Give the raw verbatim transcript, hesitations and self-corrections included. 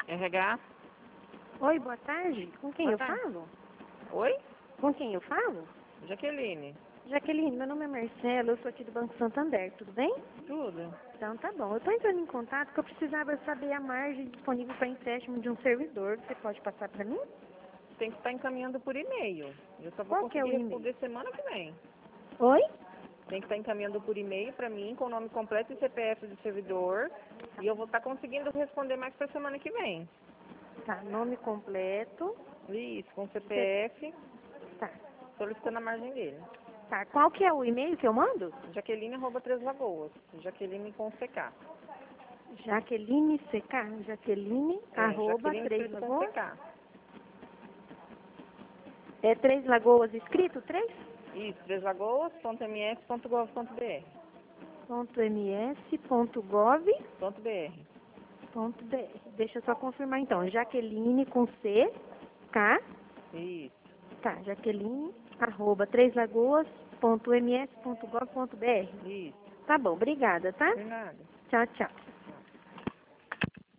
R H? Oi, boa tarde. Com quem Boa eu tarde. falo? Oi? Com quem eu falo? Jaqueline. Jaqueline, meu nome é Marcela, eu sou aqui do Banco Santander, tudo bem? Tudo. Então tá bom. Eu estou entrando em contato porque eu precisava saber a margem disponível para empréstimo de um servidor. Você pode passar para mim? Tem que estar encaminhando por e-mail. Eu só vou Qual que é o conseguir e-mail? responder semana que vem. Oi? Tem que estar encaminhando por e-mail para mim com o nome completo e C P F do servidor. E eu vou estar conseguindo responder mais para semana que vem. Tá, nome completo. Isso, com C P F, Tá. solicitando a margem dele. Tá, qual que é o e-mail que eu mando? Jaqueline arroba Três Lagoas. Jaqueline com C K. Jaqueline C K, Jaqueline, É, arroba, Jaqueline Três escrito com Lagoas. C K. É Três Lagoas escrito, três? Isso, três lagoas ponto m s ponto gov ponto b r. Ponto ms, ponto gov, Ponto .br. ponto br. Deixa eu só confirmar então. Jaqueline com C, K, Isso. tá, Jaqueline, arroba, três lagoas, ponto ms, ponto gov, ponto br. Isso. Tá bom, obrigada, tá? De nada. Tchau, tchau.